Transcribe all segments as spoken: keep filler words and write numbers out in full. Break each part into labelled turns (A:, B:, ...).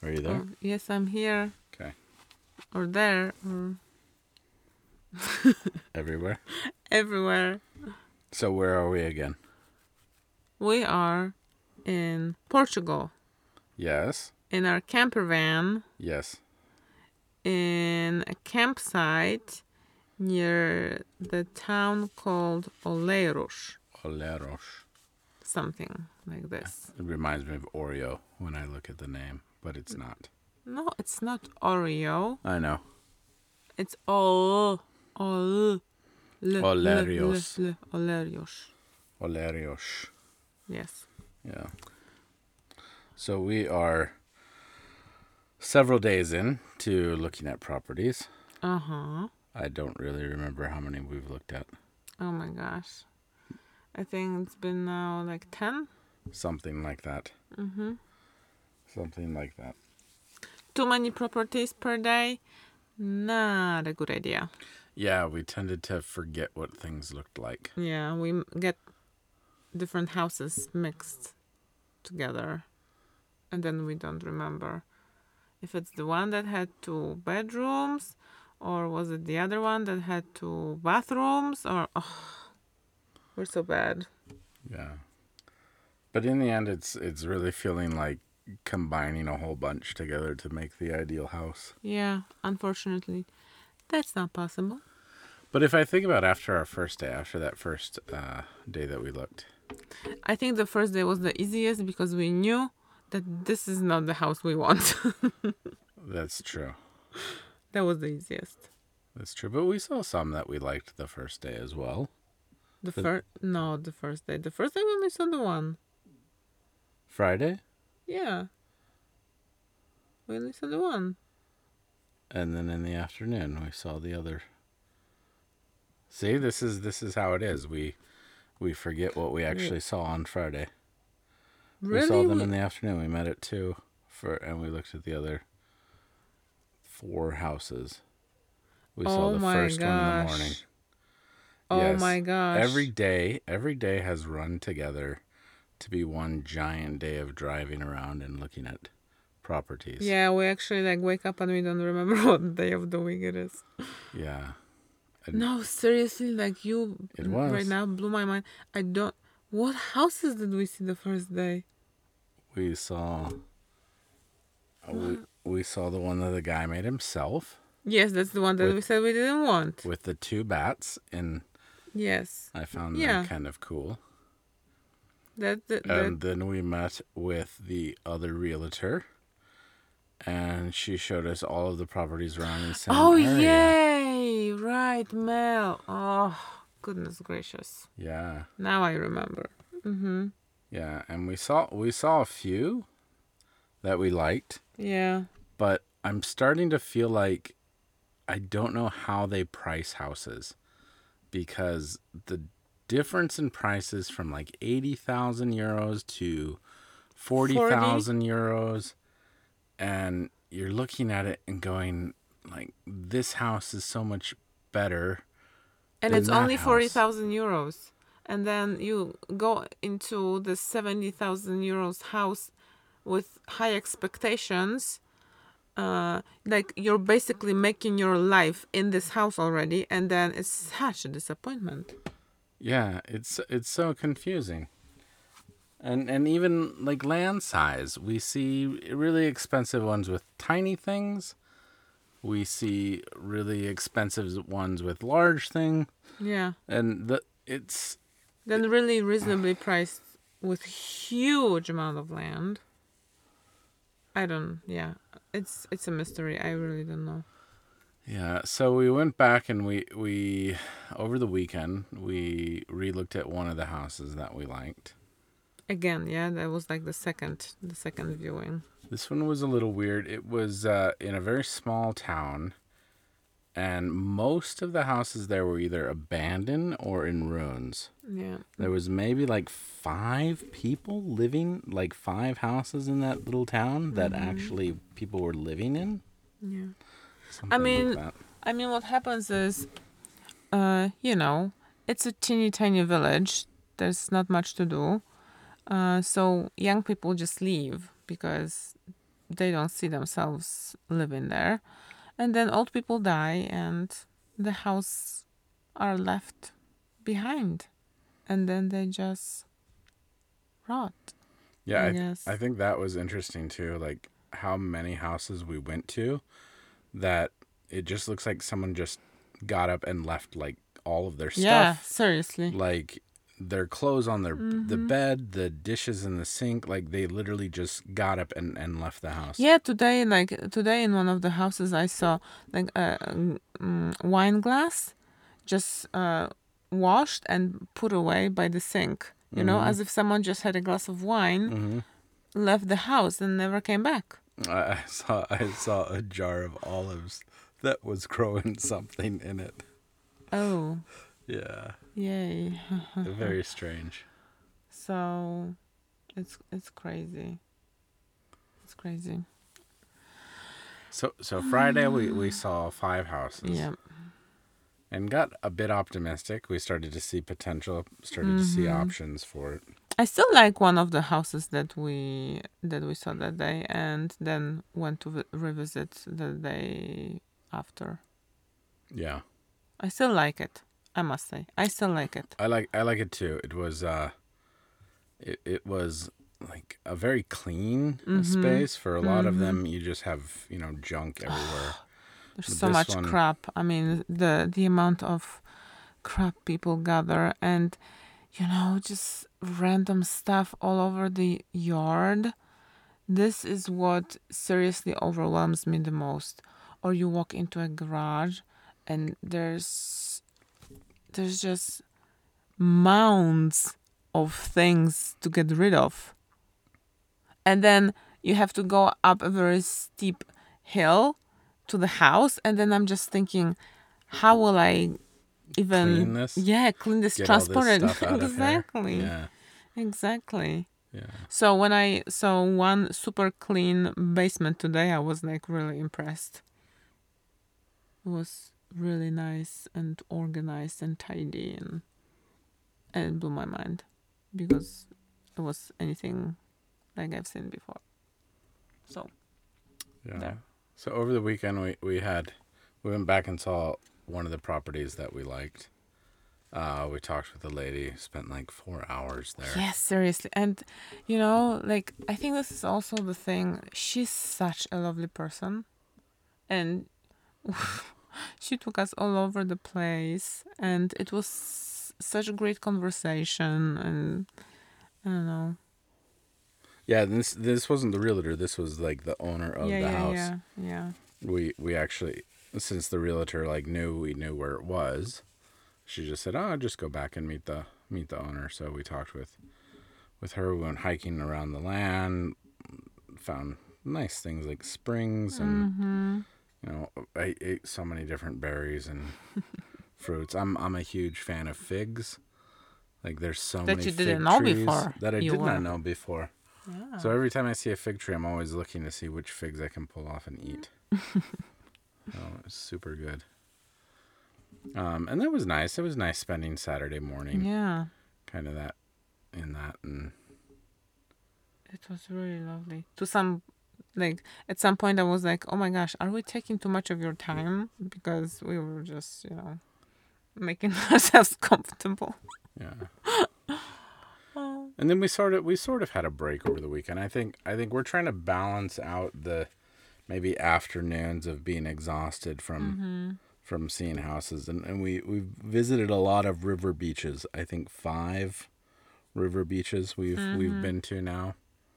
A: Are you there?
B: Oh, yes, I'm here.
A: Okay.
B: Or there. Or
A: Everywhere?
B: everywhere.
A: So where are we again?
B: We are in Portugal.
A: Yes.
B: In our camper van.
A: Yes.
B: In a campsite near the town called Oleiros.
A: Oleiros.
B: Something like this.
A: It reminds me of Oreo when I look at the name, but it's not.
B: No, it's not Oreo.
A: I know.
B: It's O. O.
A: Oleiros.
B: Oleiros.
A: Oleiros.
B: Yes.
A: Yeah. So we are several days in to looking at properties.
B: Uh-huh.
A: I don't really remember how many we've looked at.
B: Oh my gosh. I think it's been now like ten.
A: Something like that.
B: Mm-hmm.
A: Something like that.
B: Too many properties per day? Not a good idea.
A: Yeah, we tended to forget what things looked like.
B: Yeah, we m- get different houses mixed together. And then we don't remember if it's the one that had two bedrooms, or was it the other one that had two bathrooms, or oh, we're so bad.
A: Yeah. But in the end, it's it's really feeling like combining a whole bunch together to make the ideal house.
B: Yeah, unfortunately, that's not possible.
A: But if I think about after our first day, after that first uh, day that we looked.
B: I think the first day was the easiest because we knew that this is not the house we want.
A: That's true.
B: That was the easiest.
A: That's true. But we saw some that we liked the first day as well.
B: The
A: But-
B: first, no, the first day. The first day we only saw the one.
A: Friday?
B: Yeah. We only saw the one.
A: And then in the afternoon, we saw the other. See, this is this is how it is. We we forget what we actually saw on Friday.
B: Really?
A: We saw them
B: We-
A: in the afternoon. We met at two, for and we looked at the other four houses. We saw
B: Oh
A: the
B: my
A: first one in the
B: gosh.
A: morning.
B: Oh
A: Yes.
B: my gosh.
A: Every day, every day has run together to be one giant day of driving around and looking at properties.
B: Yeah, we actually like wake up and we don't remember what day of the week it is.
A: Yeah. And
B: No, seriously, like you
A: It was.
B: right now blew my mind. I don't. What houses did we see the first day?
A: we saw we, we saw the one that the guy made himself
B: Yes, that's the one that
A: With-
B: we said we didn't want.
A: with the two bats, and
B: Yes,
A: I found
B: Yeah.
A: them kind of cool.
B: that that, that
A: And then we met with the other realtor, and she showed us all of the properties around in the same
B: Oh
A: area.
B: yay! Right, Mel. Oh goodness gracious!
A: Yeah,
B: Now I remember. Mm-hmm.
A: yeah, and we saw we saw a few that we liked,
B: Yeah.
A: but I'm starting to feel like I don't know how they price houses, because the difference in prices from like eighty thousand euros to forty thousand euros, and you're looking at it and going like, this house is so much better.
B: And
A: than
B: it's
A: that
B: only
A: house.
B: forty thousand euros. And then you go into the seventy thousand euros house with high expectations. Uh, like you're basically making your life in this house already, and then it's such a disappointment.
A: Yeah, it's it's so confusing. And and even like land size, we see really expensive ones with tiny things. We see really expensive ones with large thing,
B: Yeah.
A: and the it's
B: Then really reasonably priced with huge amount of land. I don't. Yeah, it's it's a mystery. I really don't know.
A: yeah. So we went back and we we over the weekend we re-looked at one of the houses that we liked.
B: Again, yeah, that was like the second the second viewing.
A: This one was a little weird. It was uh, in a very small town, and most of the houses there were either abandoned or in ruins.
B: Yeah.
A: There was maybe like five people living, like five houses in that little town that actually people were living in.
B: Yeah.
A: Something
B: mean,
A: like that.
B: I mean, what happens is, uh, you know, it's a teeny tiny village. There's not much to do. Uh, so young people just leave because they don't see themselves living there. And then old people die and the house are left behind. And then they just rot.
A: Yeah,
B: I
A: I, th-
B: guess.
A: I think that was interesting too. Like how many houses we went to that it just looks like someone just got up and left like all of their
B: Yeah,
A: stuff,
B: seriously.
A: like their clothes on their the
B: Mm-hmm.
A: bed, the dishes in the sink. Like they literally just got up and, and left the house.
B: Yeah, today, like today in one of the houses, I saw like a um, wine glass just uh, washed and put away by the sink. You know,
A: Mhm.
B: as if someone just had a glass of wine,
A: hmm
B: left the house, and never came back.
A: I, I saw I saw a jar of olives that was growing something in it.
B: Oh,
A: Yeah,
B: yay!
A: very strange.
B: So, it's it's crazy. It's crazy.
A: So so Friday we, we saw five houses.
B: Yeah.
A: And got a bit optimistic. We started to see potential, started to see options for it.
B: I still like one of the houses that we that we saw that day, and then went to vi- revisit the day after.
A: Yeah.
B: I still like it. I must say, I still like it.
A: I like I like it too. It was uh it, it was like a very clean space. For a lot of them you just have, you know, junk everywhere.
B: There's
A: But
B: so
A: this
B: much
A: one-
B: crap. I mean, the the amount of crap people gather, and you know, just random stuff all over the yard. This is what seriously overwhelms me the most. Or you walk into a garage, and there's there's just mounds of things to get rid of. And then you have to go up a very steep hill to the house, and then I'm just thinking, how will I even
A: Clean this?
B: yeah clean this,
A: Get all this
B: transport it?
A: stuff out of here.
B: Exactly.
A: Yeah.
B: Exactly.
A: Yeah.
B: So when I saw one super clean basement today, I was like really impressed. It was really nice and organized and tidy, and, and it blew my mind because it was anything like I've seen before. So
A: Yeah.
B: there.
A: So over the weekend we, we had we went back and saw one of the properties that we liked. Uh, we talked with the lady, spent like four hours there.
B: Yes, seriously. And, you know, like, I think this is also the thing. She's such a lovely person. And she took us all over the place. And it was such a great conversation. And, I don't know.
A: Yeah, this this wasn't the realtor. This was like the owner of
B: yeah,
A: the
B: yeah,
A: house.
B: yeah, yeah.
A: We we actually, since the realtor like knew we knew where it was, she just said, "Oh, I'll just go back and meet the meet the owner." So we talked with with her. We went hiking around the land, found nice things like springs, and
B: Mm-hmm.
A: you know, I ate so many different berries and fruits. I'm I'm a huge fan of figs. Like there's so
B: That
A: many
B: you
A: fig
B: didn't know
A: trees
B: before
A: that I
B: you
A: did
B: were.
A: not know before.
B: Yeah.
A: So every time I see a fig tree, I'm always looking to see which figs I can pull off and eat. Oh, it's super good. Um, and that was nice. It was nice spending Saturday morning,
B: Yeah.
A: kind of that, in that, and
B: It was really lovely. To some, like, at some point I was like, oh my gosh, are we taking too much of your time? Because we were just, you know, making ourselves comfortable.
A: yeah.
B: Oh.
A: And then we sort of we sort of had a break over the weekend. I think I think we're trying to balance out the maybe afternoons of being exhausted from
B: Mm-hmm.
A: from seeing houses, and and we we visited a lot of river beaches. I think five river beaches we've
B: Mm-hmm.
A: we've been to now,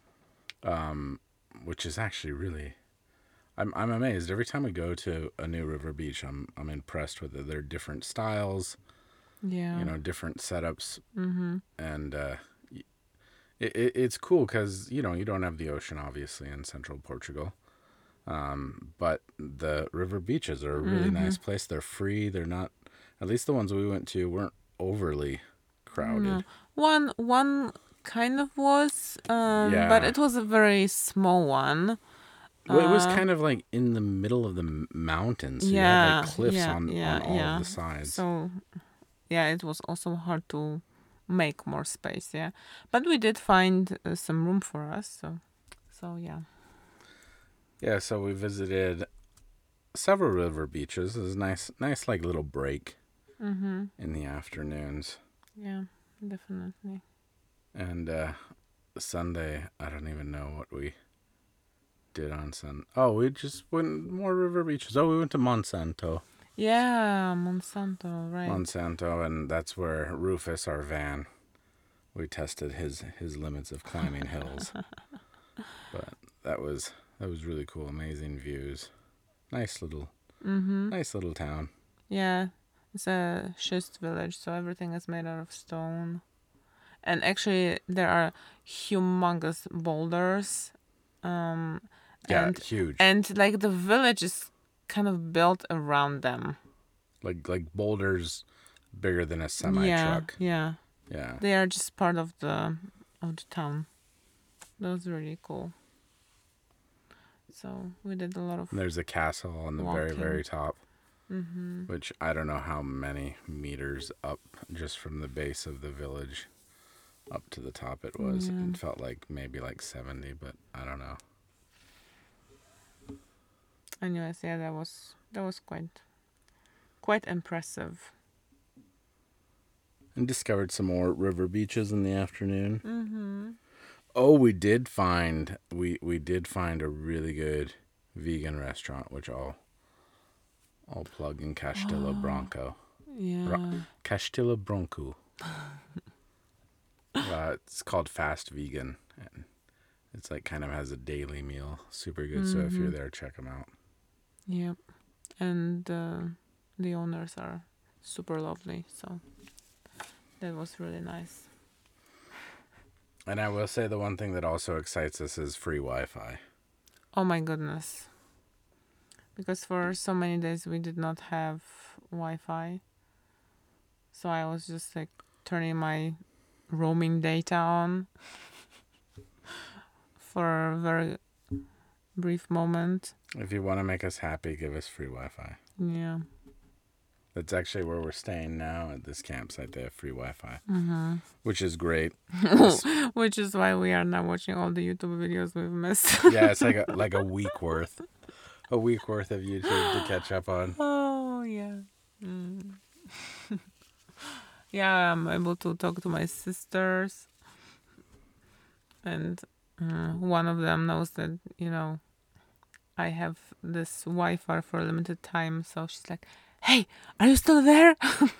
A: um, which is actually really. I'm I'm amazed every time we go to a new river beach. I'm I'm impressed with it. They're different styles,
B: Yeah.
A: you know, different setups,
B: Mm-hmm.
A: and uh, it, it it's cool because you know you don't have the ocean obviously in central Portugal, um, but the river beaches are a really
B: Mm-hmm.
A: nice place. They're free. They're not, at least the ones we went to weren't overly crowded.
B: No. One one kind of was, um,
A: Yeah.
B: but it was a very small one.
A: Well, it was
B: Uh,
A: kind of like in the middle of the m- mountains. So you had
B: yeah,
A: like cliffs
B: yeah,
A: on,
B: yeah,
A: on all
B: yeah.
A: of the sides.
B: So, yeah, it was also hard to make more space. Yeah, but we did find uh, some room for us. So, so yeah.
A: Yeah, so we visited several river beaches. It was nice, nice like little break
B: Mm-hmm.
A: in the afternoons.
B: Yeah, definitely.
A: And uh, Sunday, I don't even know what we did on Sun. Oh, we just went more river beaches. Oh, we went to Monsanto.
B: Yeah, Monsanto, right.
A: Monsanto, and that's where Rufus, our van, we tested his his limits of climbing hills. But that was that was really cool. Amazing views. Nice little
B: Mm-hmm.
A: nice little town.
B: Yeah, it's a schist village, so everything is made out of stone. And actually, there are humongous boulders. Um,
A: Yeah,
B: and
A: huge.
B: and like the village is kind of built around them.
A: Like like boulders bigger than a semi
B: Yeah,
A: truck.
B: yeah.
A: Yeah.
B: They are just part of the of the town. That was really cool. So we did a lot of
A: And there's a castle on the very
B: walking.
A: very top,
B: Mm-hmm.
A: which I don't know how many meters up just from the base of the village up to the top it was.
B: Yeah.
A: It felt like maybe like seventy, but I don't know.
B: Anyways, yeah, that was that was quite quite impressive.
A: And discovered some more river beaches in the afternoon.
B: Mm-hmm.
A: Oh, we did find we we did find a really good vegan restaurant, which I'll I'll plug in Castillo Branco.
B: Yeah.
A: Castillo Branco. uh, it's called Fast Vegan, and it's like kind of has a daily meal. Super good. So if you're there, check them out.
B: Yep. And uh, the owners are super lovely, so that was really nice.
A: And I will say the one thing that also excites us is free Wi-Fi.
B: Oh my goodness. Because for so many days we did not have Wi-Fi. So I was just like turning my roaming data on for a very brief moment.
A: If you want to make us happy, give us free Wi-Fi.
B: Yeah.
A: That's actually where we're staying now at this campsite. They have free Wi-Fi,
B: Mm-hmm.
A: which is great.
B: Which is why we are now watching all the YouTube videos we've missed.
A: Yeah, it's like a like a week worth, a week worth of YouTube to catch up on.
B: Oh yeah. Mm. Yeah, I'm able to talk to my sisters, and uh, one of them knows that you know I have this Wi-Fi for a limited time, so she's like, "Hey, are you still there?"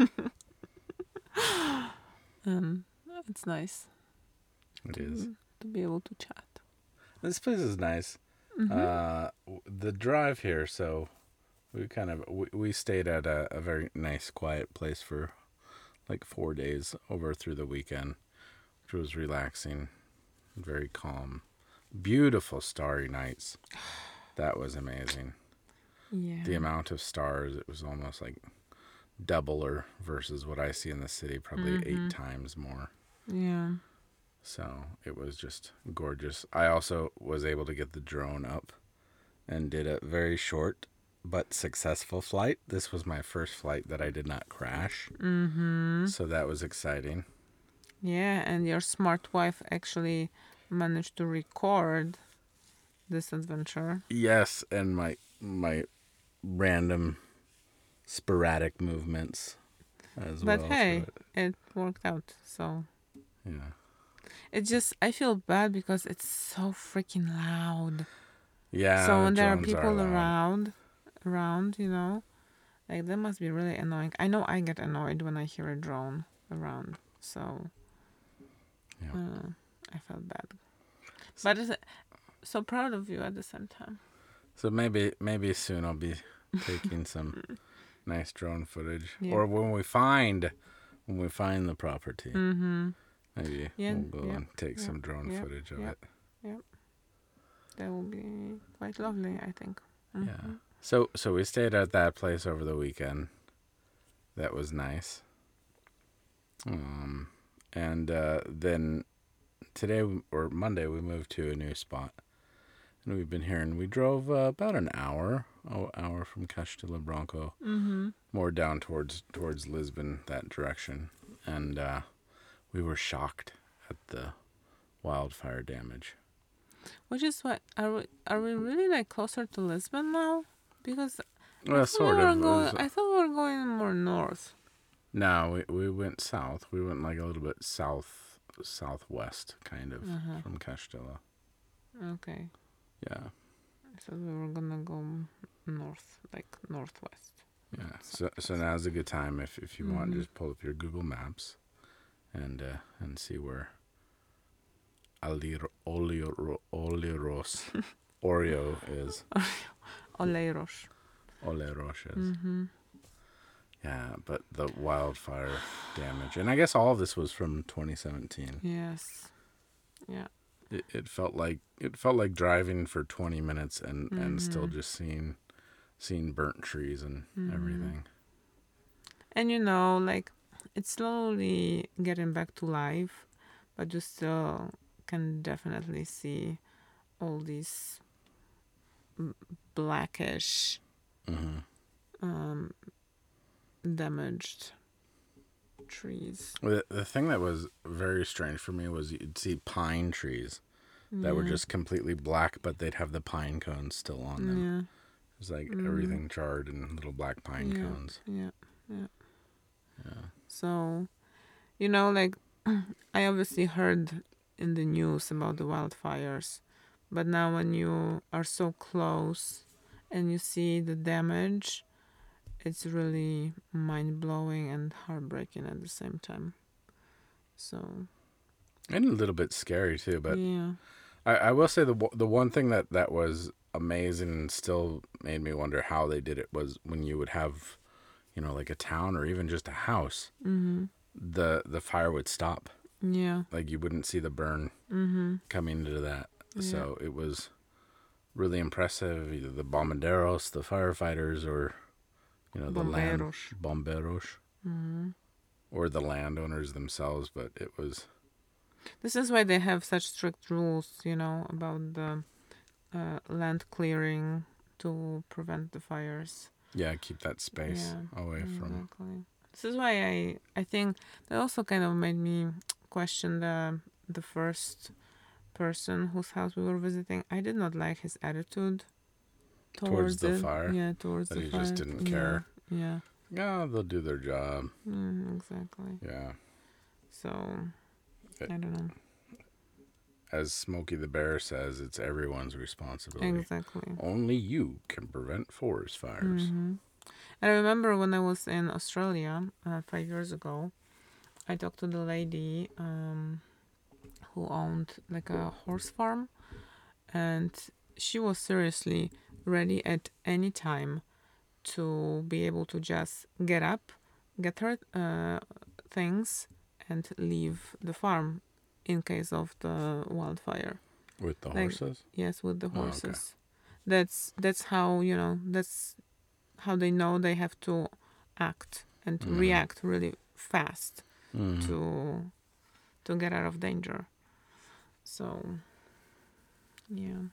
B: um, it's nice.
A: It
B: to,
A: is.
B: to be able to chat.
A: This place is nice.
B: Mm-hmm.
A: Uh, the drive here, so we kind of we, we stayed at a, a very nice, quiet place for like four days over through the weekend, which was relaxing, very calm, beautiful starry nights. That was amazing.
B: Yeah.
A: The amount of stars, it was almost like double or versus what I see in the city, probably
B: Mm-hmm.
A: eight times more.
B: Yeah.
A: So it was just gorgeous. I also was able to get the drone up and did a very short but successful flight. This was my first flight that I did not crash.
B: Mm-hmm.
A: So that was exciting.
B: Yeah, and your smart wife actually managed to record this adventure.
A: Yes, and my my random sporadic movements as
B: But
A: well.
B: hey,
A: So
B: it, it worked out. So
A: it, yeah.
B: it just I feel bad because it's so freaking loud.
A: Yeah.
B: So when there are
A: drones
B: people
A: loud.
B: around, around, you know, like that must be really annoying. I know I get annoyed when I hear a drone around. So
A: Yeah.
B: uh, I felt bad, but it's, so proud of you at the same time.
A: So maybe maybe soon I'll be taking some nice drone footage,
B: Yeah.
A: or when we find when we find the property,
B: Mm-hmm.
A: maybe
B: Yeah,
A: we'll go
B: yeah,
A: and take
B: yeah,
A: some drone
B: yeah,
A: footage of
B: yeah.
A: it.
B: That will be quite lovely, I think. Mm-hmm.
A: Yeah. So so we stayed at that place over the weekend. That was nice. Um, and uh, then today or Monday we moved to a new spot, and we've been here. And we drove uh, about an hour, oh, hour from Castillo Branco,
B: Mm-hmm.
A: more down towards towards Lisbon, that direction, and uh, we were shocked at the wildfire damage.
B: Which is why are we are we really like closer to Lisbon now? Because I
A: Well,
B: thought
A: sort
B: we were
A: of. It
B: going.
A: was,
B: I thought we were going more north.
A: no, we we went south. We went like a little bit south, southwest, kind of
B: Uh-huh.
A: from Castilla.
B: Okay.
A: Yeah,
B: So we were gonna go north, like northwest.
A: yeah. So so now's a good time if if you want,
B: Mhm.
A: just pull up your Google Maps, and uh, and see where Alir Oliro Oliros Oreo is.
B: Oleiros.
A: Oleros is.
B: Mhm.
A: Yeah, but the wildfire damage, and I guess all of this was from twenty seventeen.
B: Yes. Yeah.
A: It, it felt like it felt like driving for twenty minutes and, and still
B: Mhm.
A: just seeing seeing burnt trees and
B: Mhm.
A: everything.
B: And you know, like it's slowly getting back to life, but you still can definitely see all these m- blackish,
A: hmm
B: um, damaged trees.
A: The, the thing that was very strange for me was you'd see pine trees that were
B: Yeah.
A: just completely black, but they'd have the pine cones still on them.
B: Yeah.
A: It was like
B: Mhm.
A: everything charred and little black pine
B: Yeah.
A: cones.
B: Yeah. Yeah.
A: Yeah.
B: So, you know, like I obviously heard in the news about the wildfires, but now when you are so close and you see the damage, it's really mind blowing and heartbreaking at the same time. So,
A: And a little bit scary too, but
B: yeah.
A: I, I will say the w- the one thing that, that was amazing and still made me wonder how they did it was when you would have, you know, like a town or even just a house,
B: Mhm.
A: the the fire would stop.
B: Yeah.
A: Like you wouldn't see the burn
B: Mhm.
A: coming into that.
B: Yeah.
A: So it was really impressive. Either the bombarderos, the firefighters, or you know the land
B: Bomberos.
A: bomberos,
B: Mhm.
A: or the landowners themselves. But it was
B: This is why they have such strict rules, you know, about the uh, land clearing to prevent the fires.
A: yeah, keep that space
B: Yeah,
A: away from.
B: exactly. This is why I I think that also kind of made me question the the first person whose house we were visiting. I did not like his attitude
A: Towards
B: towards
A: the
B: it.
A: fire,
B: Yeah, towards
A: that
B: the
A: he just
B: fire.
A: didn't
B: Yeah,
A: care.
B: yeah,
A: Yeah, they'll do their job.
B: mm, exactly.
A: Yeah.
B: So
A: It,
B: I don't know.
A: as Smokey the Bear says, it's everyone's responsibility.
B: Exactly.
A: Only you can prevent forest fires.
B: Mm-hmm. I remember when I was in Australia uh, five years ago, I talked to the lady um, who owned like a horse farm, and she was seriously ready at any time to be able to just get up, get her uh, things, and leave the farm in case of the wildfire.
A: With the
B: Like
A: horses?
B: yes, with the
A: Oh, okay.
B: horses. That's that's how you know that's how they know they have to act and
A: Mhm.
B: react really fast
A: Mhm.
B: to to get out of danger. So yeah.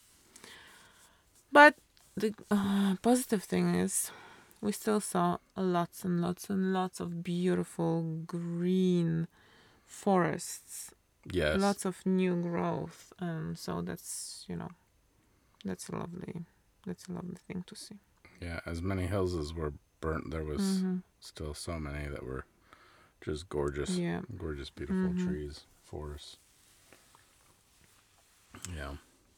B: But the uh, positive thing is we still saw lots and lots and lots of beautiful green forests,
A: Yes.
B: lots of new growth, and so that's you know that's a lovely that's a lovely thing to see.
A: Yeah, as many hills as were burnt, there was
B: Mm-hmm.
A: still so many that were just gorgeous.
B: Yeah.
A: Gorgeous, beautiful
B: Mhm.
A: trees, forests. Yeah.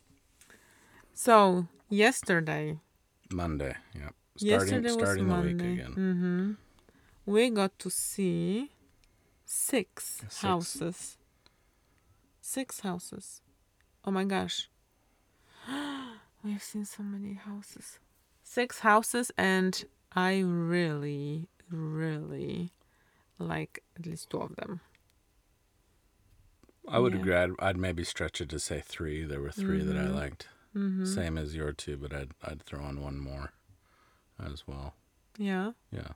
B: So yesterday,
A: Monday, yeah. Starting
B: yesterday was
A: starting the week
B: Monday.
A: again.
B: Mm-hmm. We got to see six,
A: Six.
B: houses. Six houses. Oh my gosh. We have seen so many houses. Six houses, and I really, really like at least two of them.
A: I would
B: Yeah.
A: agree. I'd, I'd maybe stretch it to say three. There were 3 that I
B: Mhm.
A: liked.
B: Mm-hmm.
A: Same as your two, but I'd I'd throw in one more as well.
B: Yeah.
A: Yeah.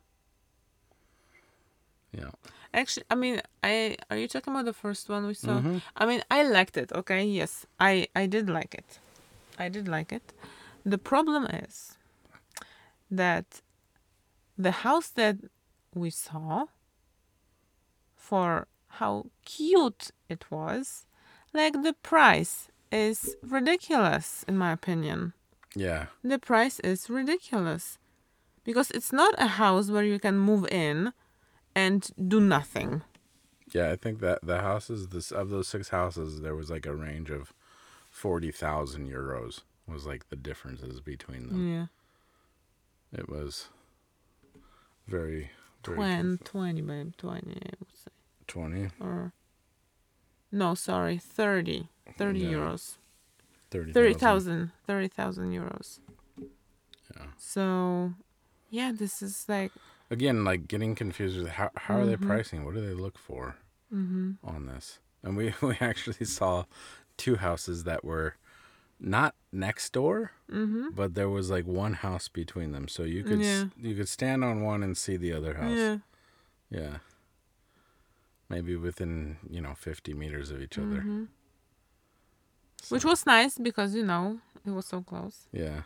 A: Yeah.
B: Actually, I mean, I are you talking about the first one we saw?
A: Mhm.
B: I mean, I liked it. Okay, yes, I I did like it. I did like it. The problem is that the house that we saw, for how cute it was, like the price is ridiculous, in my opinion.
A: Yeah.
B: The price is ridiculous because it's not a house where you can move in and do nothing.
A: Yeah, I think that the houses, this of those six houses, there was like a range of forty thousand euros was like the differences between them.
B: Yeah.
A: It was very, very
B: twenty,
A: conf-
B: twenty, babe, twenty, I would say.
A: twenty,
B: Or, no, sorry, thirty. thirty
A: Yeah.
B: euros.
A: thirty
B: thirty
A: thousand.
B: thousand. thirty thousand euros.
A: Yeah.
B: So, yeah, this is like,
A: Again, like getting confused with how how are they
B: Mhm.
A: pricing? What do they look for
B: hmm
A: on this? And we we actually saw two houses that were not next door,
B: hmm
A: but there was like one house between them, so you could
B: Yeah.
A: s you could stand on one and see the other house.
B: yeah.
A: Yeah. Maybe within, you know, fifty meters of each other.
B: hmm
A: So,
B: Which was nice because, you know, it was so close.
A: yeah.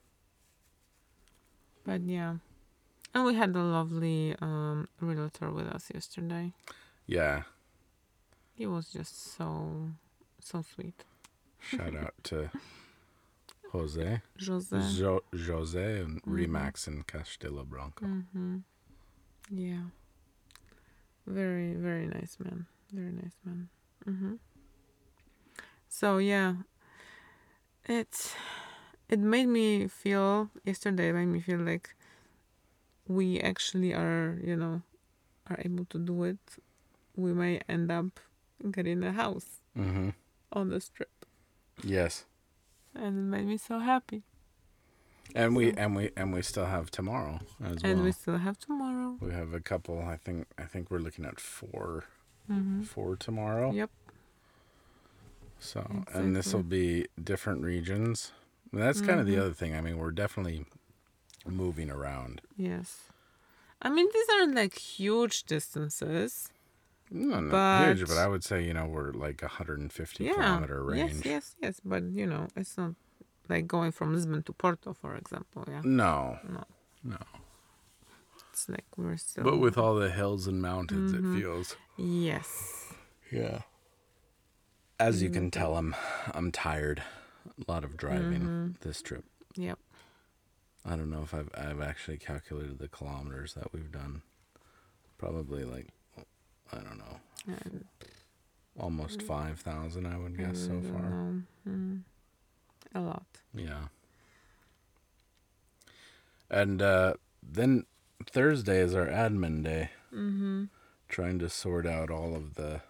B: But yeah. And we had a lovely um, realtor with us yesterday.
A: Yeah.
B: He was just so, so sweet.
A: Shout out to Jose.
B: Jose.
A: Jo- Jose and
B: Mhm.
A: Remax in Castelo Branco.
B: hmm Yeah. Very, very nice man. Very nice man. hmm So yeah, it it made me feel yesterday. Made me feel like we actually are, you know, are able to do it. We may end up getting a house
A: Mm-hmm.
B: on this trip,
A: Yes.
B: and it made me so happy.
A: And we
B: So-
A: and we and we still have tomorrow as
B: And
A: well.
B: we still have tomorrow.
A: We have a couple. I think I think we're looking at four
B: hmm
A: four tomorrow.
B: Yep.
A: So and this will be different regions. And that's kind of the
B: Mhm.
A: other thing. I mean, we're definitely moving around.
B: Yes. I mean, these aren't like huge distances.
A: No, not
B: But-
A: huge, but I would say you know we're like a hundred and fifty
B: Yeah.
A: kilometer range.
B: Yes, yes, yes. But you know, it's not like going from Lisbon to Porto, for example. Yeah.
A: No,
B: No.
A: no.
B: It's like we're still.
A: But with all the hills and mountains,
B: Mhm.
A: it feels.
B: Yes.
A: Yeah. As you
B: Mhm.
A: can tell, I'm I'm tired. A lot of driving
B: Mhm.
A: this trip.
B: Yep.
A: I don't know if I've I've actually calculated the kilometers that we've done. Probably like I don't know,
B: And
A: almost five thousand. I would guess
B: I
A: so
B: don't
A: far.
B: know. Mm. A lot.
A: Yeah. And uh, then Thursday is our admin day.
B: Mm-hmm.
A: Trying to sort out all of the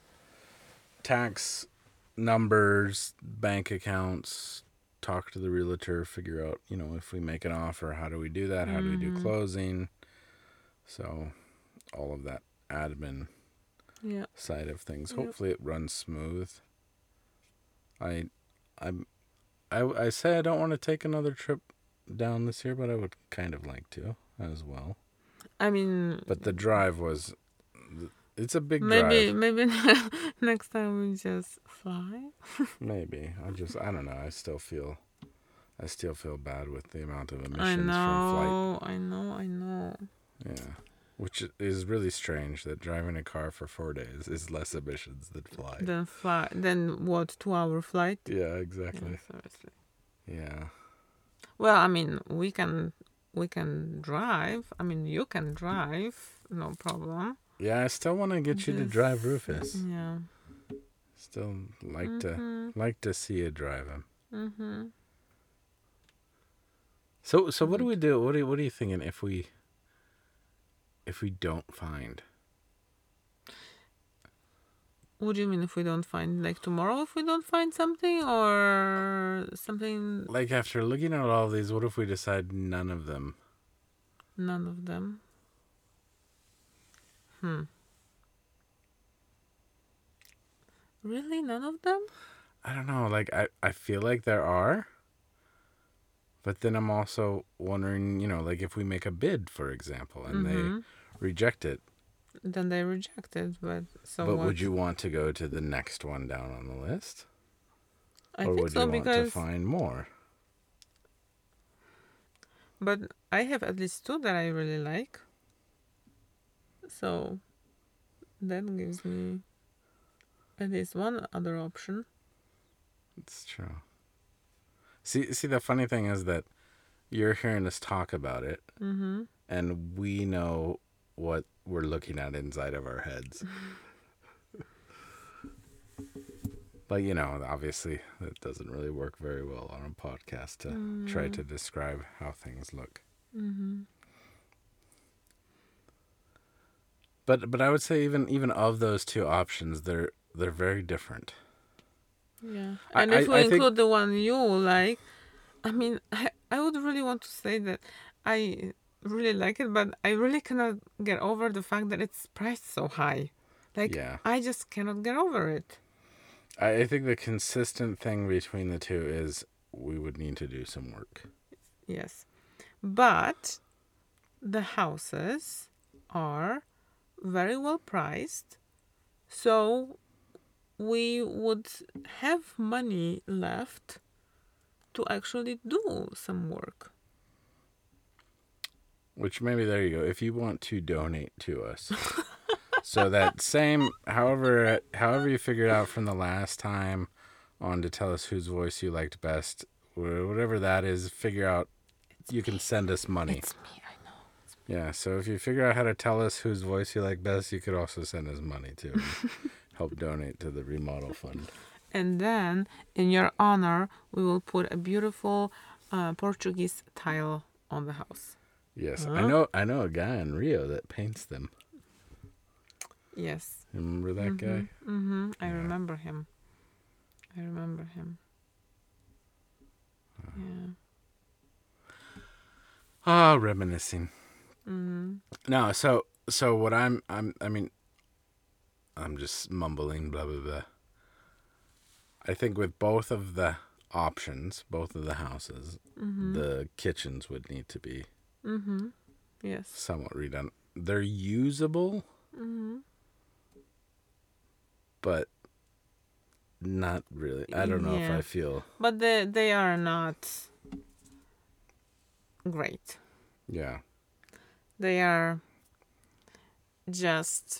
A: tax numbers, bank accounts, talk to the realtor, figure out, you know, if we make an offer, how do we do that? How do we do
B: Mhm.
A: closing? So all of that admin
B: Yeah.
A: side of things.
B: Yep.
A: Hopefully it runs smooth. I I'm I I say I don't want to take another trip down this year, but I would kind of like to as well.
B: I mean,
A: But the drive was it's a big
B: maybe
A: drive.
B: maybe next time we just fly.
A: Maybe. I just I don't know. I still feel I still feel bad with the amount of
B: I
A: emissions from flight.
B: know. I know. I know.
A: Yeah. Which is really strange that driving a car for four days is less emissions than fly.
B: Then fly. Then what? Two-hour flight.
A: Yeah, exactly.
B: Yeah, seriously.
A: Yeah.
B: Well, I mean, we can we can drive. I mean, you can drive, no problem.
A: Yeah, I still want to get you to
B: Just-
A: drive Rufus.
B: Yeah.
A: Still like to
B: Mhm.
A: like to see you drive him.
B: Mhm.
A: So so what do we do? What do you, what are you thinking if we if we don't find?
B: What do you mean if we don't find like tomorrow? If we don't find something or something,
A: Like after looking at all these, what if we decide none of them?
B: none of them. Hmm. Really, none of them?
A: I don't know. Like I, I feel like there are. But then I'm also wondering, you know, like if we make a bid, for example, and
B: Mhm.
A: they reject it,
B: Then they reject it, but so
A: but
B: what?
A: would you want to go to the next one down on the list?
B: I
A: or
B: think
A: would
B: so
A: you want
B: because,
A: to find more?
B: but I have at least two that I really like. So that gives me at least one other option.
A: It's true. See, see, the funny thing is that you're hearing us talk about it,
B: Mm-hmm.
A: and we know what we're looking at inside of our heads. But, you know, obviously, that doesn't really work very well on a podcast to
B: Mm.
A: try to describe how things look.
B: Mm-hmm.
A: But, but I would say even even of those two options, they're they're very different.
B: Yeah.
A: I-
B: And if
A: I-
B: we
A: I think-
B: include the one you like, I mean, I, I would really want to say that I really like it, but I really cannot get over the fact that it's priced so high. Like,
A: Yeah.
B: I just cannot get over it.
A: I, I think the consistent thing between the two is we would need to do some work.
B: Yes. But the houses are very well priced. So we would have money left to actually do some work.
A: Which maybe there you go. If you want to donate to us, so that same, however, however you figured out from the last time on to tell us whose voice you liked best, wh- whatever that is, figure out. You can send us money.
B: It's me, I know.
A: Yeah. So if you figure out how to tell us whose voice you like best, you could also send us money too. And help donate to the remodel fund.
B: And then, in your honor, we will put a beautiful uh, Portuguese tile on the house.
A: Yes, I
B: Huh?
A: know. I know a guy in Rio that paints them.
B: Yes.
A: Remember that guy?
B: Mm-hmm. I
A: Yeah.
B: remember him. I remember him. Yeah.
A: Ah, reminiscing.
B: Mm-hmm.
A: No, so so what I'm I'm I mean, I'm just mumbling blah blah blah. I think with both of the options, both of the houses,
B: Mm-hmm.
A: the kitchens would need to be
B: Mm-hmm. Yes.
A: somewhat redone. They're usable,
B: Mm-hmm.
A: but not really. I don't know if
B: Yeah.
A: I feel.
B: But they they are not great.
A: Yeah.
B: They are just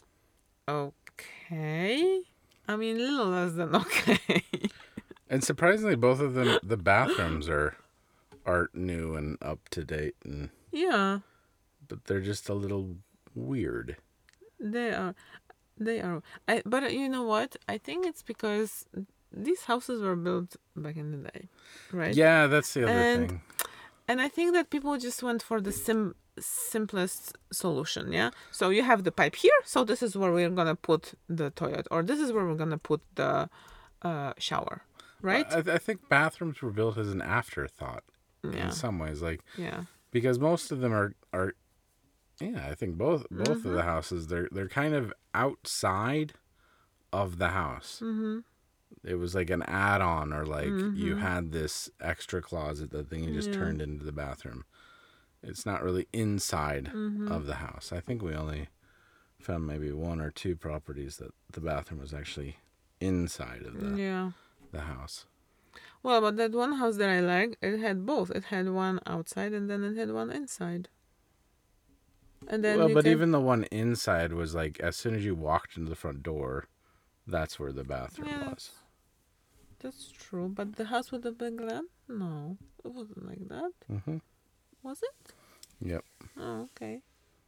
B: okay. I mean, little less than okay.
A: And surprisingly, both of them, the bathrooms are are new and up to date, and
B: Yeah,
A: but they're just a little weird.
B: they are. They are. I. But you know what? I think it's because these houses were built back in the day, right?
A: Yeah, that's the other
B: And-
A: thing.
B: And I think that people just went for the sim simplest solution. Yeah. So you have the pipe here. So this is where we're gonna put the toilet, or this is where we're gonna put the uh, shower, right?
A: I, I think bathrooms were built as an afterthought
B: Yeah.
A: in some ways, like
B: Yeah.
A: because most of them are are. Yeah, I think both both
B: Mm-hmm.
A: of the houses they're they're kind of outside of the house.
B: Mm-hmm.
A: It was like an add-on, or like you
B: Mhm.
A: had this extra closet that then you just
B: Yeah.
A: turned into the bathroom. It's not really inside
B: Mm-hmm.
A: of the house. I think we only found maybe one or two properties that the bathroom was actually inside of the,
B: Yeah.
A: the house.
B: Well, but that one house that I like, it had both. It had one outside and then it had one inside. And then
A: Well,
B: you
A: but
B: can-
A: even the one inside was like as soon as you walked into the front door, that's where the bathroom
B: Yeah,
A: was.
B: That's true. But the house with the big lamp? No, it wasn't like that.
A: Mm-hmm.
B: Was it?
A: Yep.
B: Oh, okay.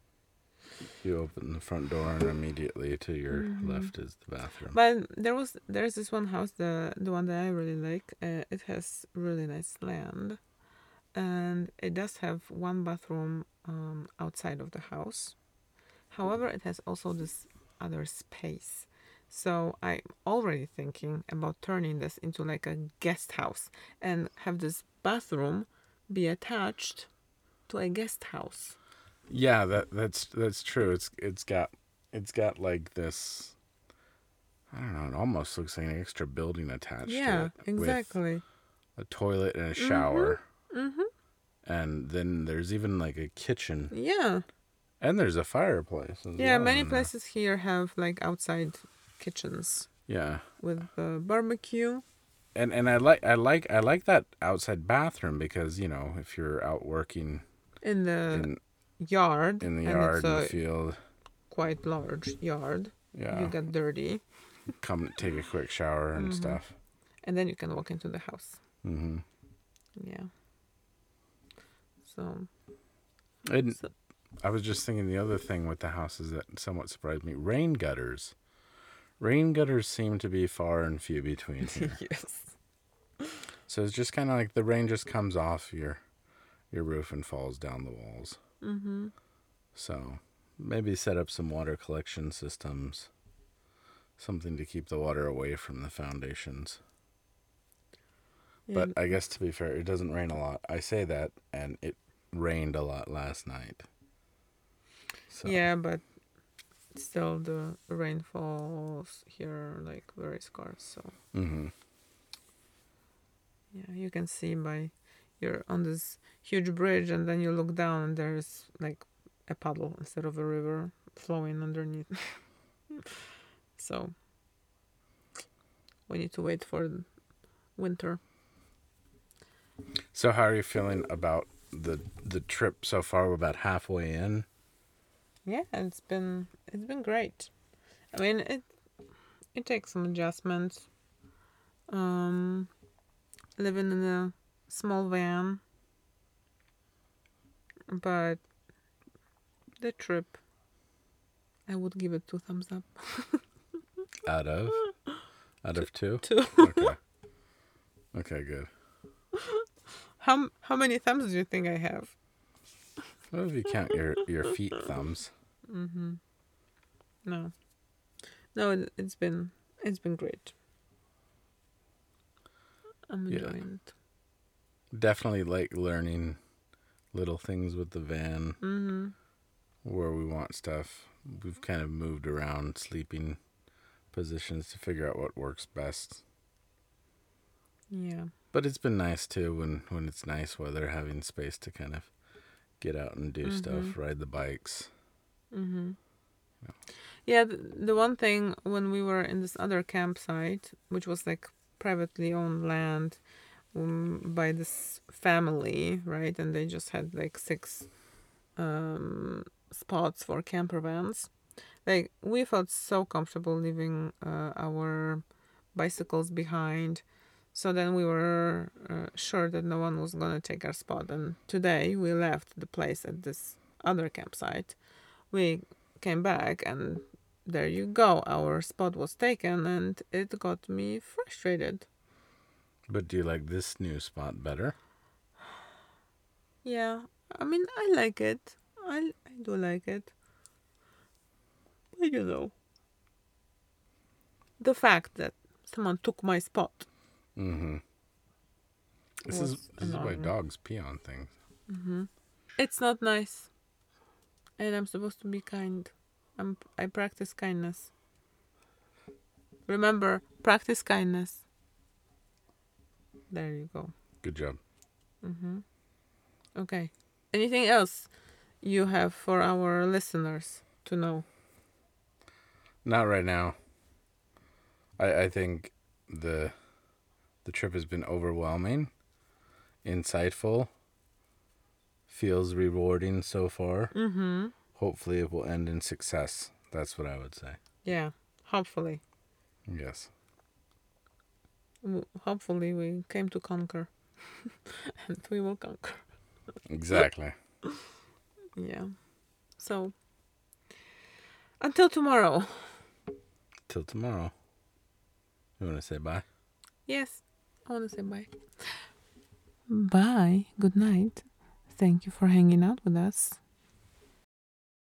A: You open the front door and immediately to your
B: Mhm.
A: left is the bathroom.
B: But there was there's this one house, the the one that I really like. Uh, it has really nice land, and it does have one bathroom um, outside of the house. However, it has also this other space. So I'm already thinking about turning this into like a guest house and have this bathroom be attached to a guest house.
A: Yeah, that that's that's true. It's it's got it's got like this. I don't know. It almost looks like an extra building attached
B: Yeah,
A: to it,
B: exactly.
A: with a toilet and a shower,
B: Mhm.
A: and then there's even like a kitchen,
B: Yeah.
A: and there's a fireplace. As
B: Yeah,
A: well
B: many
A: in there.
B: places here have like outside kitchens
A: Yeah,
B: with the barbecue.
A: and and I like I like I like that outside bathroom because you know if you're out working
B: In the
A: in
B: yard,
A: in the
B: and
A: yard
B: it's
A: in
B: a
A: the field,
B: quite large yard,
A: yeah,
B: you get dirty.
A: come take a quick shower and
B: Mhm.
A: stuff.
B: and then you can walk into the house.
A: Mm-hmm.
B: Yeah. So.
A: And
B: so
A: I was just thinking the other thing with the houses that somewhat surprised me: rain gutters. Rain gutters seem to be far and few between here.
B: yes.
A: So it's just kind of like the rain just comes off your your roof and falls down the walls.
B: Mm-hmm.
A: So maybe set up some water collection systems, something to keep the water away from the foundations.
B: Yeah.
A: But I guess to be fair, it doesn't rain a lot. I say that, and it rained a lot last night. So.
B: Yeah, but still the rainfalls here are like very scarce. So.
A: Mm-hmm.
B: Yeah, you can see by you're on this huge bridge, and then you look down, and there's like a puddle instead of a river flowing underneath. So we need to wait for winter.
A: So how are you feeling about the the trip so far? We're about halfway in.
B: Yeah, it's been it's been great. I mean, it it takes some adjustments. Um, living in a small van, but the trip, I would give it two thumbs up.
A: Out of? Out of two?
B: Two.
A: Okay. Okay, good.
B: How how many thumbs do you think I have?
A: What if you count your, your feet thumbs?
B: Mm-hmm. No. No, it, it's been it's been great. I'm
A: Yeah.
B: enjoying it.
A: Definitely like learning little things with the van,
B: Mm-hmm.
A: where we want stuff. We've kind of moved around sleeping positions to figure out what works best.
B: Yeah.
A: But it's been nice too when, when it's nice weather, having space to kind of get out and do
B: Mm-hmm.
A: stuff, ride the bikes.
B: Mm-hmm. Yeah, the, the one thing when we were in this other campsite, which was like privately owned land um, by this family, right? And they just had like six um, spots for camper vans. Like, we felt so comfortable leaving uh, our bicycles behind. So then we were uh, sure that no one was going to take our spot. And today we left the place at this other campsite. We came back, and there you go. Our spot was taken, and it got me frustrated.
A: But do you like this new spot better?
B: Yeah, I mean, I like it. I, I do like it. But you know, the fact that someone took my spot.
A: Mm-hmm. This
B: Was
A: is this is why
B: annoying.
A: dogs pee on things.
B: Mm-hmm. It's not nice. And I'm supposed to be kind. I'm, I practice kindness. Remember, practice kindness. There you go.
A: Good job.
B: Mm-hmm. Okay. Anything else you have for our listeners to know?
A: Not right now. I I think the the trip has been overwhelming, insightful, feels rewarding so far.
B: Mm-hmm.
A: Hopefully it will end in success. That's what I would say.
B: Yeah, hopefully.
A: Yes.
B: W- Hopefully we came to conquer. And we will conquer.
A: Exactly.
B: Yeah. So, until tomorrow.
A: Till tomorrow. You want to say bye?
B: Yes, I want to say bye. Bye. Good night. Thank you for hanging out with us.